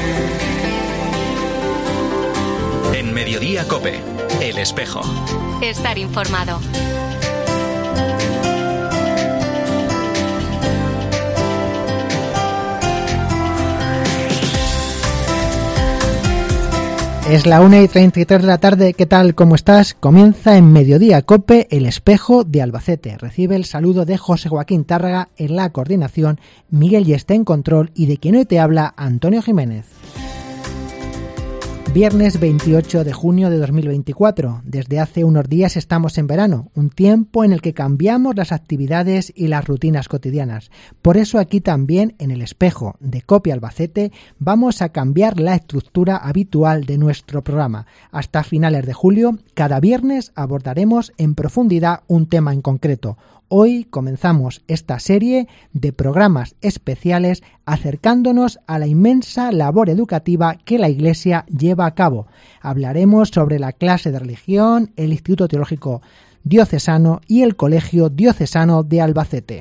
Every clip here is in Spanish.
En Mediodía COPE, El Espejo. Estar informado. Es la 1:33 de la tarde. ¿Qué tal? ¿Cómo estás? Comienza en Mediodía COPE, El Espejo de Albacete. Recibe el saludo de José Joaquín Tárraga en la coordinación, Miguel Yeste en control y de quien hoy te habla, Antonio Jiménez. Viernes 28 de junio de 2024. Desde hace unos días estamos en verano, un tiempo en el que cambiamos las actividades y las rutinas cotidianas. Por eso aquí también, en El Espejo de COPE Albacete, vamos a cambiar la estructura habitual de nuestro programa. Hasta finales de julio, cada viernes abordaremos en profundidad un tema en concreto. Hoy comenzamos esta serie de programas especiales acercándonos a la inmensa labor educativa que la Iglesia lleva a cabo. Hablaremos sobre la clase de religión, el Instituto Teológico Diocesano y el Colegio Diocesano de Albacete.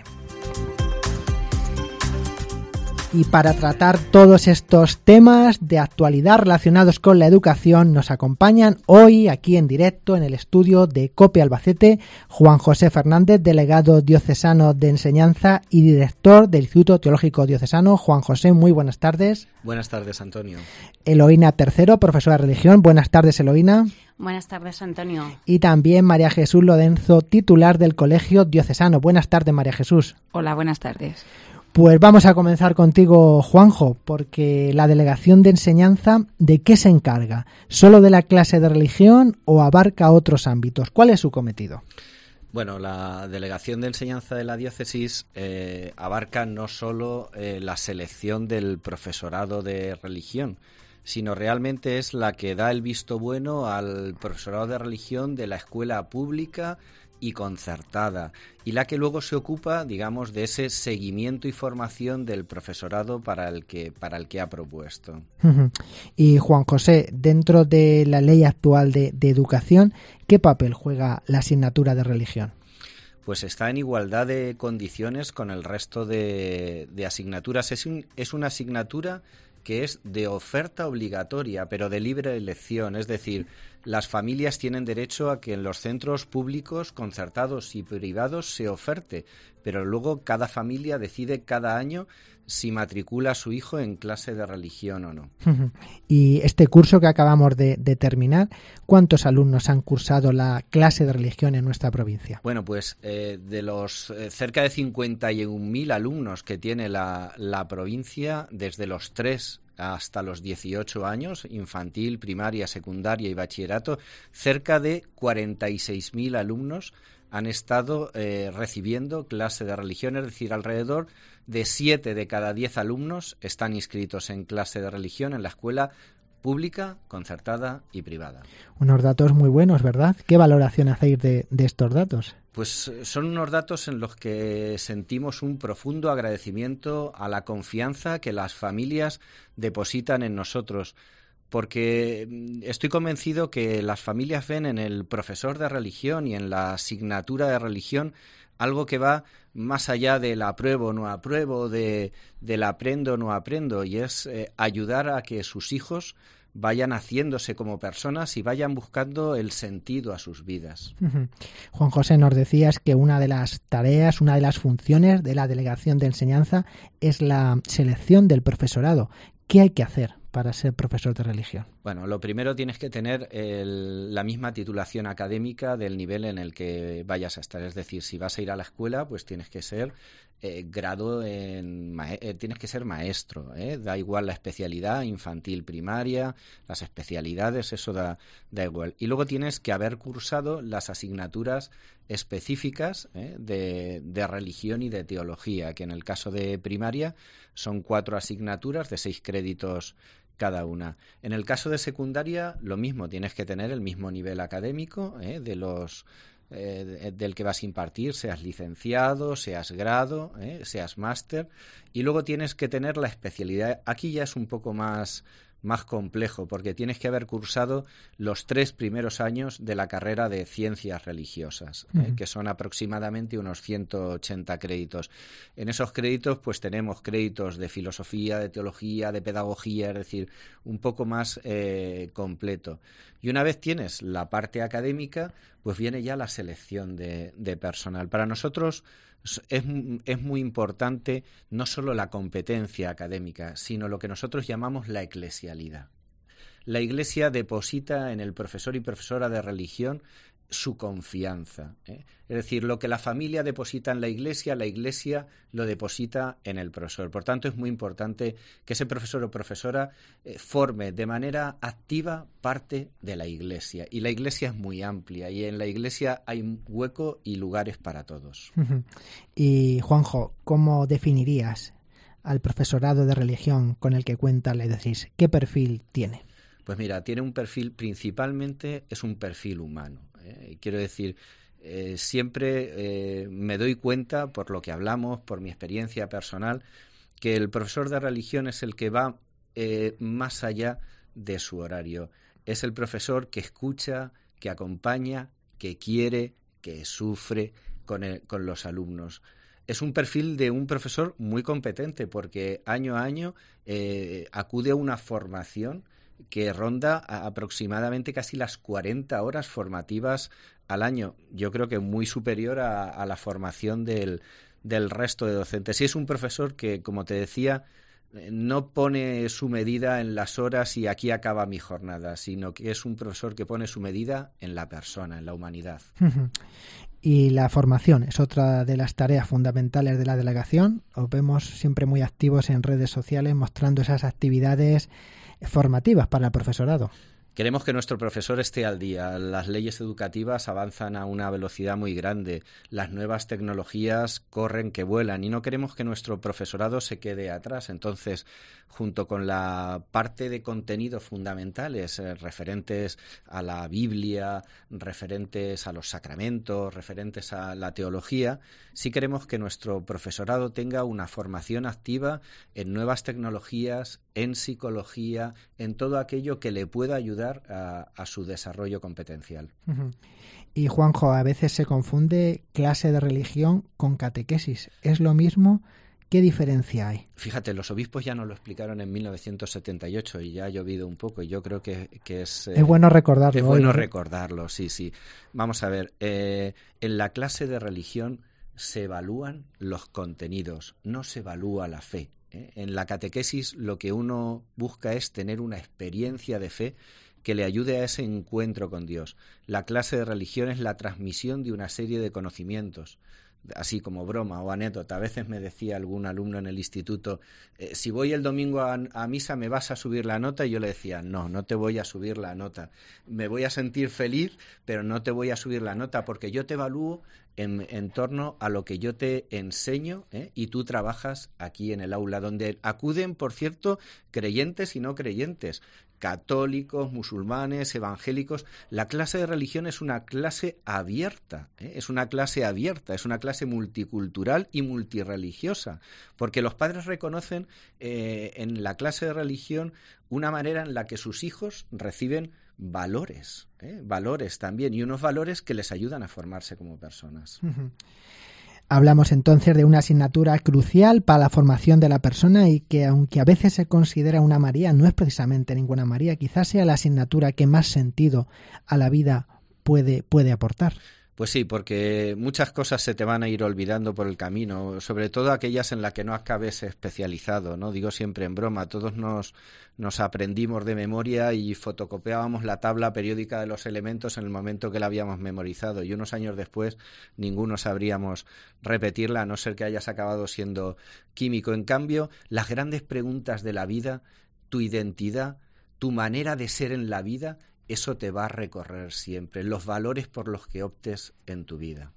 Y para tratar todos estos temas de actualidad relacionados con la educación, nos acompañan hoy aquí en directo en el estudio de COPE Albacete Juan José Fernández, delegado diocesano de enseñanza y director del Instituto Teológico Diocesano. Juan José, muy buenas tardes. Buenas tardes, Antonio. Eloína Tercero, profesora de religión. Buenas tardes, Eloína. Buenas tardes, Antonio. Y también María Jesús Lorenzo, titular del Colegio Diocesano. Buenas tardes, María Jesús. Hola, buenas tardes. Pues vamos a comenzar contigo, Juanjo, porque la delegación de enseñanza, ¿de qué se encarga? ¿Solo de la clase de religión o abarca otros ámbitos? ¿Cuál es su cometido? Bueno, la delegación de enseñanza de la diócesis abarca no solo la selección del profesorado de religión, sino realmente es la que da el visto bueno al profesorado de religión de la escuela pública y concertada, y la que luego se ocupa, digamos, de ese seguimiento y formación del profesorado para el que ha propuesto. Y Juan José, dentro de la ley actual de educación, ¿qué papel juega la asignatura de religión? Pues está en igualdad de condiciones con el resto de asignaturas. Es una asignatura que es de oferta obligatoria, pero de libre elección, es decir, las familias tienen derecho a que en los centros públicos, concertados y privados se oferte, pero luego cada familia decide cada año si matricula a su hijo en clase de religión o no. Y este curso que acabamos de terminar, ¿cuántos alumnos han cursado la clase de religión en nuestra provincia? Bueno, pues de los cerca de 51.000 alumnos que tiene la provincia, desde los 3 hasta los 18 años, infantil, primaria, secundaria y bachillerato, cerca de 46.000 alumnos han estado recibiendo clase de religión, es decir, alrededor de 7 de cada 10 alumnos están inscritos en clase de religión en la escuela pública, concertada y privada. Unos datos muy buenos, ¿verdad? ¿Qué valoración hacéis de estos datos? Pues son unos datos en los que sentimos un profundo agradecimiento a la confianza que las familias depositan en nosotros, porque estoy convencido que las familias ven en el profesor de religión y en la asignatura de religión algo que va más allá del apruebo o no apruebo, del aprendo o no aprendo, y es ayudar a que sus hijos vayan haciéndose como personas y vayan buscando el sentido a sus vidas. Juan José, nos decías que una de las tareas, una de las funciones de la delegación de enseñanza es la selección del profesorado. ¿Qué hay que hacer para ser profesor de religión? Bueno, lo primero tienes que tener la misma titulación académica del nivel en el que vayas a estar. Es decir, si vas a ir a la escuela, pues tienes que ser tienes que ser maestro, da igual la especialidad, infantil, primaria, las especialidades, eso da igual. Y luego tienes que haber cursado las asignaturas específicas de religión y de teología, que en el caso de primaria son 4 asignaturas de 6 créditos cada una. En el caso de secundaria, lo mismo, tienes que tener el mismo nivel académico del que vas a impartir, seas licenciado, seas grado, seas máster, y luego tienes que tener la especialidad. Aquí ya es un poco más más complejo, porque tienes que haber cursado los 3 primeros años de la carrera de Ciencias Religiosas, que son aproximadamente unos 180 créditos. En esos créditos pues tenemos créditos de filosofía, de teología, de pedagogía, es decir, un poco más completo. Y una vez tienes la parte académica, pues viene ya la selección de personal. Para nosotros es muy importante no solo la competencia académica, sino lo que nosotros llamamos la eclesialidad. La Iglesia deposita en el profesor y profesora de religión su confianza, ¿eh? Es decir, lo que la familia deposita en la Iglesia lo deposita en el profesor. Por tanto, es muy importante que ese profesor o profesora forme de manera activa parte de la Iglesia. Y la Iglesia es muy amplia y en la Iglesia hay hueco y lugares para todos. Y Juanjo, ¿cómo definirías al profesorado de religión con el que cuenta la diócesis? ¿Qué perfil tiene? Pues mira, tiene un perfil, principalmente es un perfil humano. Quiero decir, siempre me doy cuenta, por lo que hablamos, por mi experiencia personal, que el profesor de religión es el que va más allá de su horario. Es el profesor que escucha, que acompaña, que quiere, que sufre con los alumnos. Es un perfil de un profesor muy competente porque año a año acude a una formación que ronda aproximadamente casi las 40 horas formativas al año. Yo creo que muy superior a la formación del resto de docentes. Y es un profesor que, como te decía, no pone su medida en las horas y aquí acaba mi jornada, sino que es un profesor que pone su medida en la persona, en la humanidad. Y la formación es otra de las tareas fundamentales de la delegación. Os vemos siempre muy activos en redes sociales mostrando esas actividades formativas para el profesorado. Queremos que nuestro profesor esté al día. Las leyes educativas avanzan a una velocidad muy grande. Las nuevas tecnologías corren que vuelan y no queremos que nuestro profesorado se quede atrás. Entonces, junto con la parte de contenidos fundamentales referentes a la Biblia, referentes a los sacramentos, referentes a la teología, sí queremos que nuestro profesorado tenga una formación activa en nuevas tecnologías, en psicología, en todo aquello que le pueda ayudar a su desarrollo competencial. Y Juanjo, a veces se confunde clase de religión con catequesis. ¿Es lo mismo? ¿Qué diferencia hay? Fíjate, los obispos ya nos lo explicaron en 1978 y ya ha llovido un poco y yo creo que es... es bueno recordarlo. Es bueno recordarlo, sí. Vamos a ver, en la clase de religión se evalúan los contenidos, no se evalúa la fe. En la catequesis lo que uno busca es tener una experiencia de fe que le ayude a ese encuentro con Dios. La clase de religión es la transmisión de una serie de conocimientos, así como broma o anécdota. A veces me decía algún alumno en el instituto, si voy el domingo a misa, ¿me vas a subir la nota? Y yo le decía, no te voy a subir la nota. Me voy a sentir feliz, pero no te voy a subir la nota porque yo te evalúo en torno a lo que yo te enseño, y tú trabajas aquí en el aula, donde acuden, por cierto, creyentes y no creyentes, católicos, musulmanes, evangélicos. La clase de religión es una clase abierta, es una clase multicultural y multirreligiosa, porque los padres reconocen en la clase de religión una manera en la que sus hijos reciben valores también, y unos valores que les ayudan a formarse como personas. Hablamos entonces de una asignatura crucial para la formación de la persona y que, aunque a veces se considera una María, no es precisamente ninguna María. Quizás sea la asignatura que más sentido a la vida puede aportar. Pues sí, porque muchas cosas se te van a ir olvidando por el camino, sobre todo aquellas en las que no acabes especializado, ¿no? Digo siempre en broma, todos nos aprendimos de memoria y fotocopiábamos la tabla periódica de los elementos en el momento que la habíamos memorizado y unos años después ninguno sabríamos repetirla, a no ser que hayas acabado siendo químico. En cambio, las grandes preguntas de la vida, tu identidad, tu manera de ser en la vida, eso te va a recorrer siempre, los valores por los que optes en tu vida.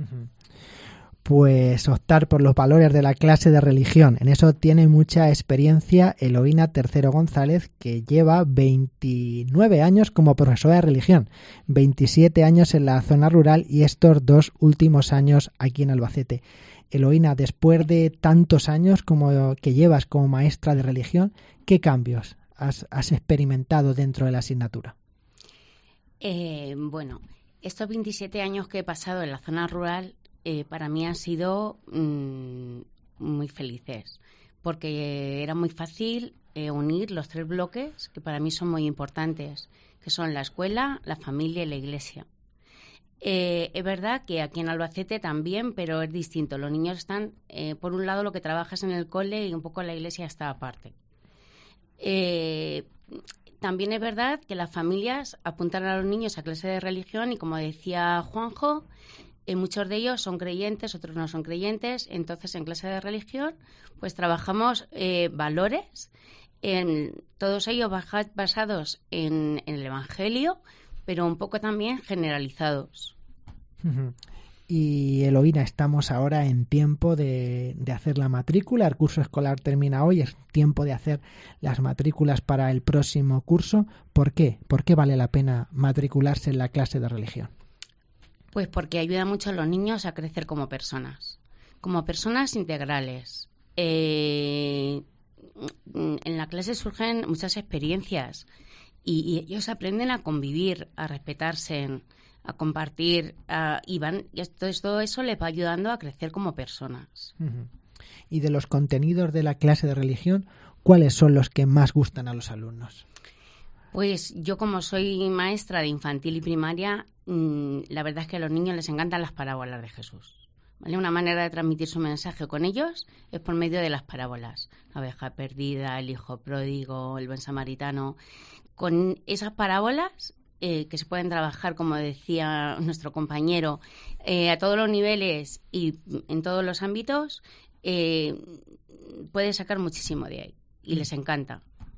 Pues optar por los valores de la clase de religión. En eso tiene mucha experiencia Eloína Tercero González, que lleva 29 años como profesora de religión, 27 años en la zona rural y estos 2 últimos años aquí en Albacete. Eloína, después de tantos años como que llevas como maestra de religión, ¿qué cambios has experimentado dentro de la asignatura? Bueno, estos 27 años que he pasado en la zona rural para mí han sido muy felices, porque era muy fácil unir los 3 bloques que para mí son muy importantes, que son la escuela, la familia y la iglesia. Es verdad que aquí en Albacete también, pero es distinto. Los niños están, por un lado, lo que trabajas en el cole y un poco la iglesia está aparte. También es verdad que las familias apuntan a los niños a clase de religión y, como decía Juanjo, muchos de ellos son creyentes, otros no son creyentes. Entonces, en clase de religión, pues trabajamos valores, todos ellos basados en el Evangelio, pero un poco también generalizados. Y Eloína, estamos ahora en tiempo de hacer la matrícula. El curso escolar termina hoy, es tiempo de hacer las matrículas para el próximo curso. ¿Por qué? ¿Por qué vale la pena matricularse en la clase de religión? Pues porque ayuda mucho a los niños a crecer como personas integrales. En la clase surgen muchas experiencias y ellos aprenden a convivir, a respetarse, a compartir, y todo eso les va ayudando a crecer como personas. Y de los contenidos de la clase de religión, ¿cuáles son los que más gustan a los alumnos? Pues yo, como soy maestra de infantil y primaria, la verdad es que a los niños les encantan las parábolas de Jesús, ¿vale? Una manera de transmitir su mensaje con ellos es por medio de las parábolas. La oveja perdida, el hijo pródigo, el buen samaritano. Con esas parábolas que se pueden trabajar, como decía nuestro compañero, a todos los niveles y en todos los ámbitos, puedes sacar muchísimo de ahí y les encanta.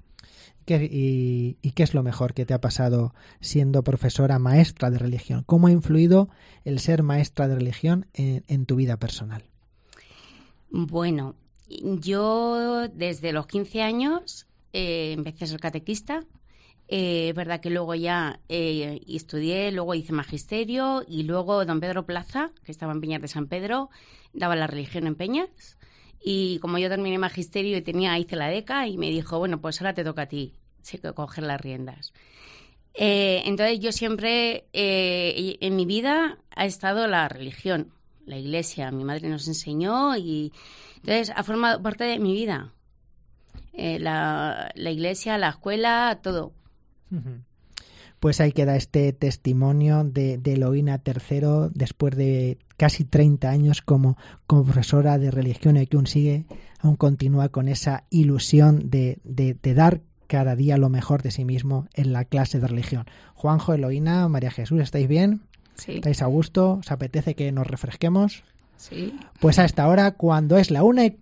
¿Y qué es lo mejor que te ha pasado siendo profesora maestra de religión? ¿Cómo ha influido el ser maestra de religión en tu vida personal? Bueno, yo desde los 15 años empecé a ser catequista. Es verdad que luego ya estudié, luego hice magisterio y luego don Pedro Plaza, que estaba en Peñas de San Pedro, daba la religión en Peñas. Y como yo terminé magisterio y hice la DECA y me dijo, bueno, pues ahora te toca a ti coger las riendas. Entonces yo siempre, en mi vida ha estado la religión, la iglesia. Mi madre nos enseñó y entonces ha formado parte de mi vida. La iglesia, la escuela, todo. Pues ahí queda este testimonio de Eloína III después de casi 30 años como profesora de religión, y que aún continúa con esa ilusión de dar cada día lo mejor de sí mismo en la clase de religión. Juanjo, Eloína, María Jesús, ¿estáis bien? Sí. ¿Estáis a gusto? ¿Os apetece que nos refresquemos? Sí. Pues a esta hora, cuando es la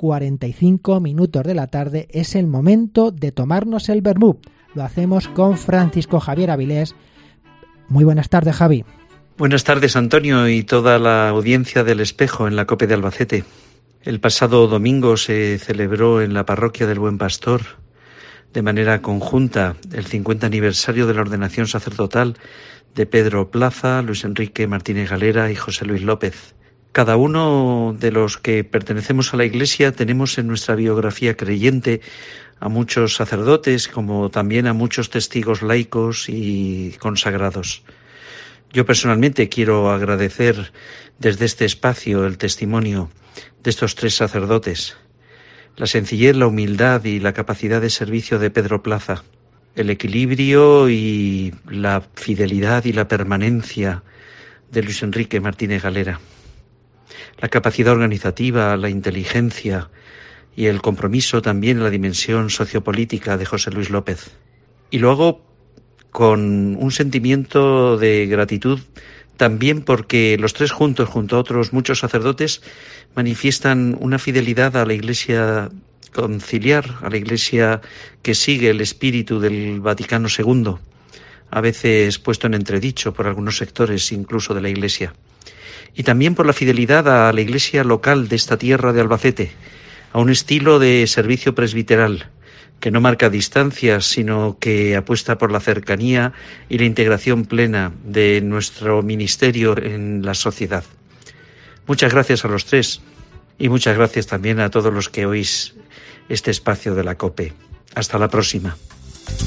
1:45 de la tarde, es el momento de tomarnos el vermut. Lo hacemos con Francisco Javier Avilés. Muy buenas tardes, Javi. Buenas tardes, Antonio, y toda la audiencia del Espejo en la COPE de Albacete. El pasado domingo se celebró en la parroquia del Buen Pastor, de manera conjunta, el 50 aniversario de la ordenación sacerdotal de Pedro Plaza, Luis Enrique Martínez Galera y José Luis López. Cada uno de los que pertenecemos a la Iglesia tenemos en nuestra biografía creyente a muchos sacerdotes, como también a muchos testigos laicos y consagrados. Yo personalmente quiero agradecer desde este espacio el testimonio de estos 3 sacerdotes, la sencillez, la humildad y la capacidad de servicio de Pedro Plaza, el equilibrio y la fidelidad y la permanencia de Luis Enrique Martínez Galera, la capacidad organizativa, la inteligencia y el compromiso también en la dimensión sociopolítica de José Luis López. Y lo hago con un sentimiento de gratitud también porque los 3 juntos, junto a otros muchos sacerdotes, manifiestan una fidelidad a la Iglesia conciliar, a la Iglesia que sigue el espíritu del Vaticano II, a veces puesto en entredicho por algunos sectores incluso de la Iglesia. Y también por la fidelidad a la Iglesia local de esta tierra de Albacete, a un estilo de servicio presbiteral que no marca distancias, sino que apuesta por la cercanía y la integración plena de nuestro ministerio en la sociedad. Muchas gracias a los 3 y muchas gracias también a todos los que oís este espacio de la COPE. Hasta la próxima.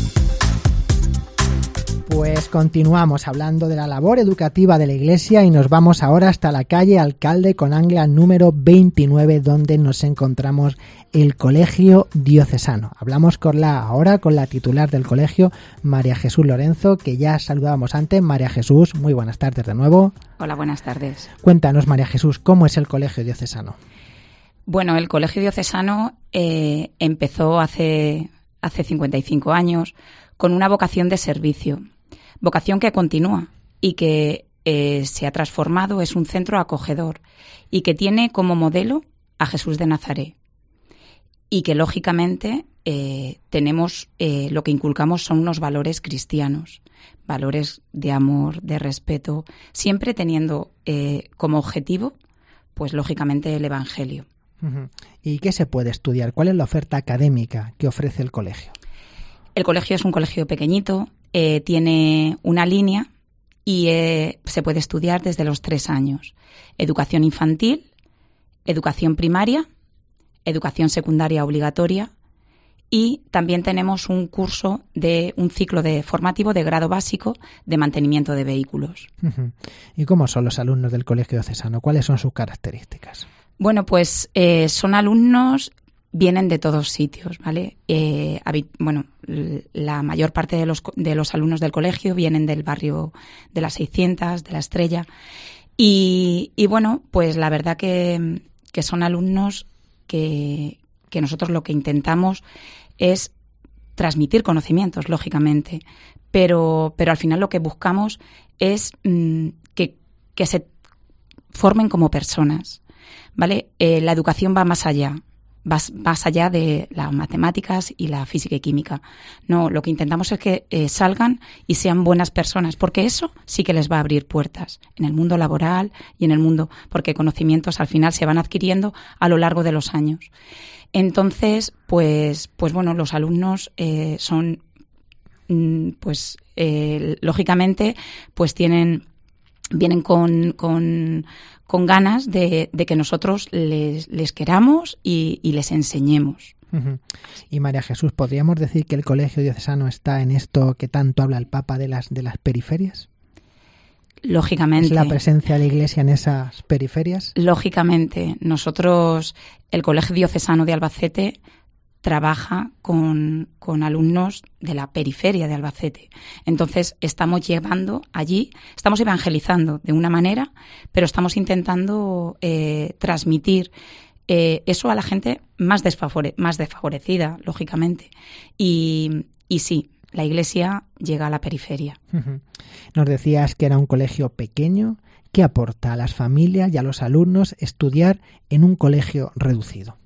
Pues continuamos hablando de la labor educativa de la Iglesia y nos vamos ahora hasta la calle Alcalde con Angla número 29, donde nos encontramos el Colegio Diocesano. Hablamos ahora con la titular del colegio, María Jesús Lorenzo, que ya saludábamos antes. María Jesús, muy buenas tardes de nuevo. Hola, buenas tardes. Cuéntanos, María Jesús, ¿cómo es el Colegio Diocesano? Bueno, el Colegio Diocesano empezó hace 55 años con una vocación de servicio. Vocación que continúa y que se ha transformado, es un centro acogedor y que tiene como modelo a Jesús de Nazaret. Y que, lógicamente, tenemos lo que inculcamos son unos valores cristianos, valores de amor, de respeto, siempre teniendo como objetivo, pues, lógicamente, el Evangelio. ¿Y qué se puede estudiar? ¿Cuál es la oferta académica que ofrece el colegio? El colegio es un colegio pequeñito, tiene una línea y se puede estudiar desde los 3 años. Educación infantil, educación primaria, educación secundaria obligatoria y también tenemos un curso un ciclo formativo de grado básico de mantenimiento de vehículos. ¿Y cómo son los alumnos del Colegio Diocesano? ¿Cuáles son sus características? Bueno, pues son alumnos, vienen de todos sitios, ¿vale? La mayor parte de los alumnos del colegio vienen del barrio de las 600, de la Estrella. Y bueno, pues la verdad que son alumnos que nosotros lo que intentamos es transmitir conocimientos, lógicamente, pero al final lo que buscamos es que se formen como personas, ¿vale? La educación va más allá. Más allá de las matemáticas y la física y química. No, lo que intentamos es que salgan y sean buenas personas, porque eso sí que les va a abrir puertas en el mundo laboral y en el mundo, porque conocimientos al final se van adquiriendo a lo largo de los años. Entonces, pues bueno, los alumnos son, lógicamente, pues vienen con ganas de que nosotros les queramos y les enseñemos. Y María Jesús, ¿podríamos decir que el Colegio Diocesano está en esto que tanto habla el Papa de las periferias? Lógicamente. ¿Es la presencia de la Iglesia en esas periferias? Lógicamente. Nosotros, el Colegio Diocesano de Albacete, trabaja con alumnos de la periferia de Albacete. Entonces, estamos llevando allí, estamos evangelizando de una manera, pero estamos intentando transmitir eso a la gente más desfavorecida, lógicamente. Y sí, la Iglesia llega a la periferia. Nos decías que era un colegio pequeño. ¿Qué aporta a las familias y a los alumnos estudiar en un colegio reducido?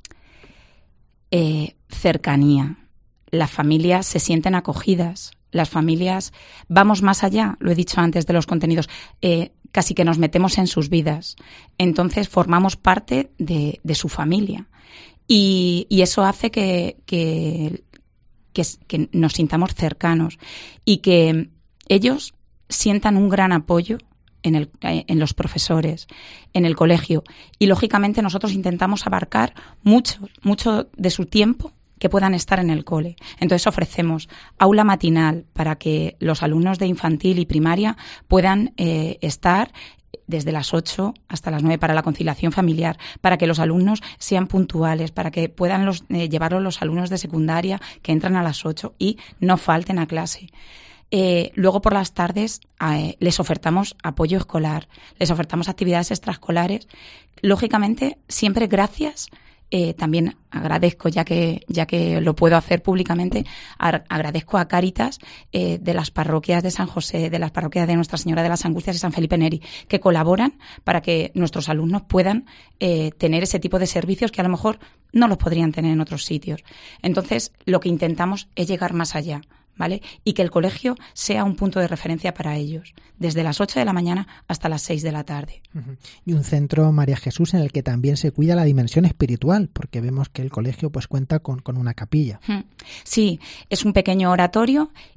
Cercanía. Las familias se sienten acogidas. Las familias, vamos más allá, lo he dicho antes, de los contenidos. Casi que nos metemos en sus vidas. Entonces formamos parte de su familia. Y eso hace que nos sintamos cercanos y que ellos sientan un gran apoyo en los profesores, en el colegio. Y, lógicamente, nosotros intentamos abarcar mucho de su tiempo que puedan estar en el cole. Entonces, ofrecemos aula matinal para que los alumnos de infantil y primaria puedan estar desde las 8 hasta las 9 para la conciliación familiar, para que los alumnos sean puntuales, para que puedan llevarlos los alumnos de secundaria que entran a las 8 y no falten a clase. Luego por las tardes les ofertamos apoyo escolar, les ofertamos actividades extraescolares, lógicamente siempre gracias. También agradezco, ya que lo puedo hacer públicamente, agradezco a Cáritas de las parroquias de San José, de las parroquias de Nuestra Señora de las Angustias y San Felipe Neri, que colaboran para que nuestros alumnos puedan tener ese tipo de servicios que a lo mejor no los podrían tener en otros sitios. Entonces, lo que intentamos es llegar más allá, ¿vale? Y que el colegio sea un punto de referencia para ellos, desde las 8 de la mañana hasta las 6 de la tarde. Y un centro, María Jesús, en el que también se cuida la dimensión espiritual, porque vemos que el colegio pues cuenta con una capilla. Sí, es un pequeño oratorio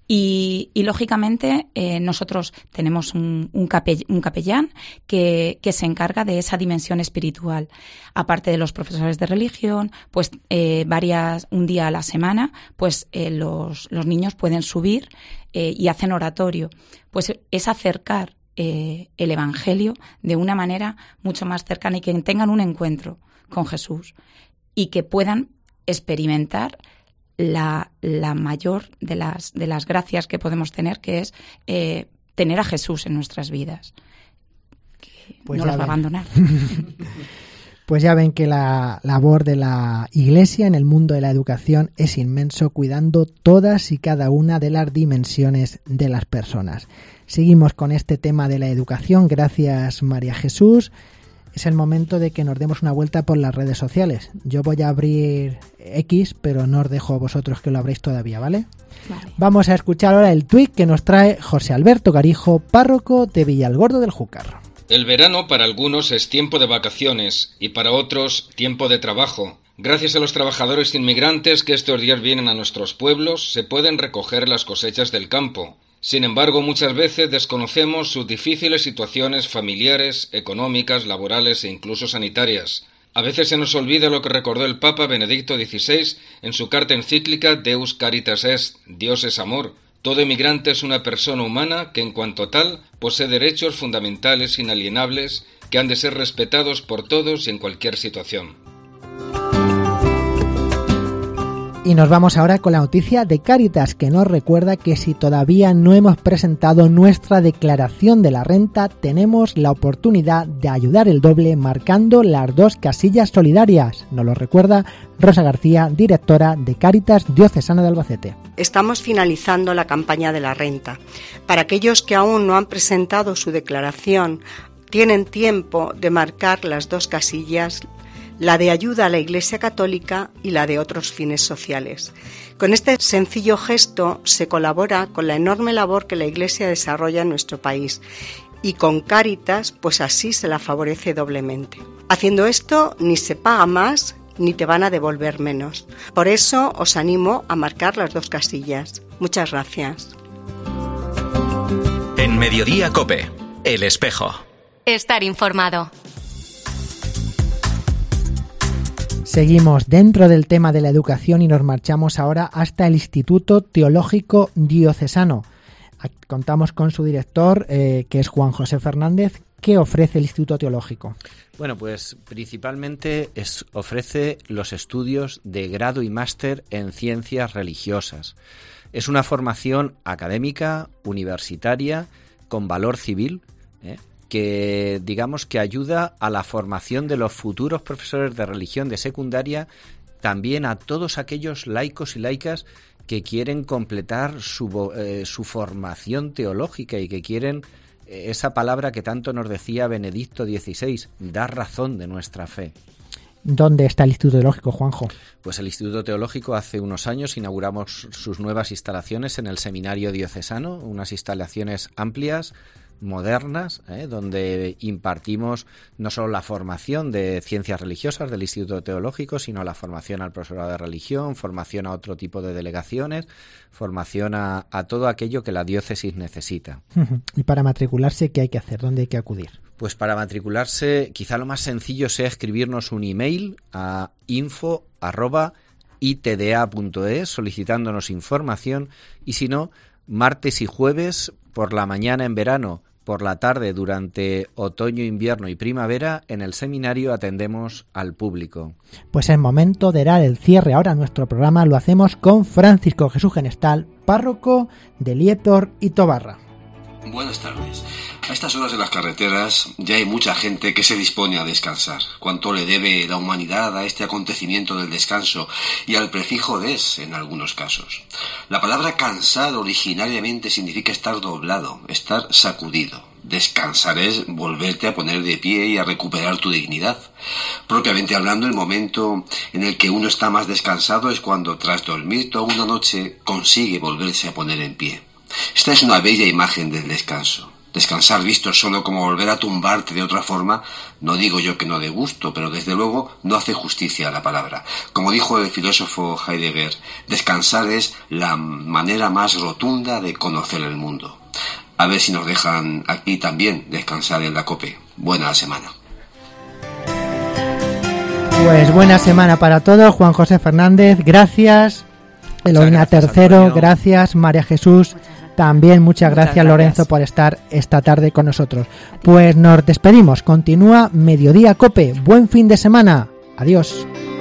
Y lógicamente nosotros tenemos un capellán que se encarga de esa dimensión espiritual. Aparte de los profesores de religión, pues un día a la semana, pues los niños pueden subir y hacen oratorio. Pues es acercar el Evangelio de una manera mucho más cercana y que tengan un encuentro con Jesús y que puedan experimentar la mayor de las gracias que podemos tener, que es tener a Jesús en nuestras vidas. Pues no los va a abandonar. Pues ya ven que la labor de la Iglesia en el mundo de la educación es inmenso, cuidando todas y cada una de las dimensiones de las personas. Seguimos con este tema de la educación. Gracias, María Jesús. Es el momento de que nos demos una vuelta por las redes sociales. Yo voy a abrir X, pero no os dejo a vosotros que lo abréis todavía, ¿vale? Vale. Vamos a escuchar ahora el tuit que nos trae José Alberto Garijo, párroco de Villalgordo del Júcar. El verano para algunos es tiempo de vacaciones y para otros tiempo de trabajo. Gracias a los trabajadores inmigrantes que estos días vienen a nuestros pueblos, se pueden recoger las cosechas del campo. Sin embargo, muchas veces desconocemos sus difíciles situaciones familiares, económicas, laborales e incluso sanitarias. A veces se nos olvida lo que recordó el Papa Benedicto XVI en su carta encíclica Deus Caritas Est, Dios es amor. Todo emigrante es una persona humana que en cuanto tal posee derechos fundamentales inalienables que han de ser respetados por todos y en cualquier situación. Y nos vamos ahora con la noticia de Cáritas, que nos recuerda que si todavía no hemos presentado nuestra declaración de la renta, tenemos la oportunidad de ayudar el doble marcando las 2 casillas solidarias. Nos lo recuerda Rosa García, directora de Cáritas Diocesana de Albacete. Estamos finalizando la campaña de la renta. Para aquellos que aún no han presentado su declaración, tienen tiempo de marcar las 2 casillas, la de ayuda a la Iglesia Católica y la de otros fines sociales. Con este sencillo gesto se colabora con la enorme labor que la Iglesia desarrolla en nuestro país y con Cáritas, pues así se la favorece doblemente. Haciendo esto, ni se paga más ni te van a devolver menos. Por eso os animo a marcar las 2 casillas. Muchas gracias. En Mediodía COPE, El Espejo. Estar informado. Seguimos dentro del tema de la educación y nos marchamos ahora hasta el Instituto Teológico Diocesano. Contamos con su director, que es Juan José Fernández. ¿Qué ofrece el Instituto Teológico? Bueno, pues principalmente ofrece los estudios de grado y máster en ciencias religiosas. Es una formación académica, universitaria, con valor civil, que digamos que ayuda a la formación de los futuros profesores de religión de secundaria, también a todos aquellos laicos y laicas que quieren completar su formación teológica y que quieren esa palabra que tanto nos decía Benedicto XVI, dar razón de nuestra fe. ¿Dónde está el Instituto Teológico, Juanjo? Pues el Instituto Teológico hace unos años inauguramos sus nuevas instalaciones en el Seminario Diocesano, unas instalaciones amplias, modernas, donde impartimos no solo la formación de ciencias religiosas del Instituto Teológico, sino la formación al profesorado de religión, formación a otro tipo de delegaciones, formación a todo aquello que la diócesis necesita. ¿Y para matricularse qué hay que hacer? ¿Dónde hay que acudir? Pues para matricularse quizá lo más sencillo sea escribirnos un email a info@itda.es solicitándonos información, y si no, martes y jueves por la mañana en verano, por la tarde durante otoño, invierno y primavera, en el seminario atendemos al público. Pues es momento de dar el cierre. Ahora nuestro programa lo hacemos con Francisco Jesús Genestal, párroco de Lietor y Tobarra. Buenas tardes. A estas horas de las carreteras ya hay mucha gente que se dispone a descansar. ¿Cuánto le debe la humanidad a este acontecimiento del descanso y al prefijo des en algunos casos? La palabra cansar originariamente significa estar doblado, estar sacudido. Descansar es volverte a poner de pie y a recuperar tu dignidad. Propiamente hablando, el momento en el que uno está más descansado es cuando, tras dormir toda una noche, consigue volverse a poner en pie. Esta es una bella imagen del descanso. Descansar visto solo como volver a tumbarte de otra forma, no digo yo que no dé gusto, pero desde luego no hace justicia a la palabra. Como dijo el filósofo Heidegger, descansar es la manera más rotunda de conocer el mundo. A ver si nos dejan aquí también descansar en la COPE. Buena semana. Pues buena semana para todos. Juan José Fernández, gracias. Eloína Tercero, Antonio. Gracias. María Jesús, también muchas gracias, Lorenzo, por estar esta tarde con nosotros. Pues nos despedimos. Continúa Mediodía COPE. Buen fin de semana. Adiós.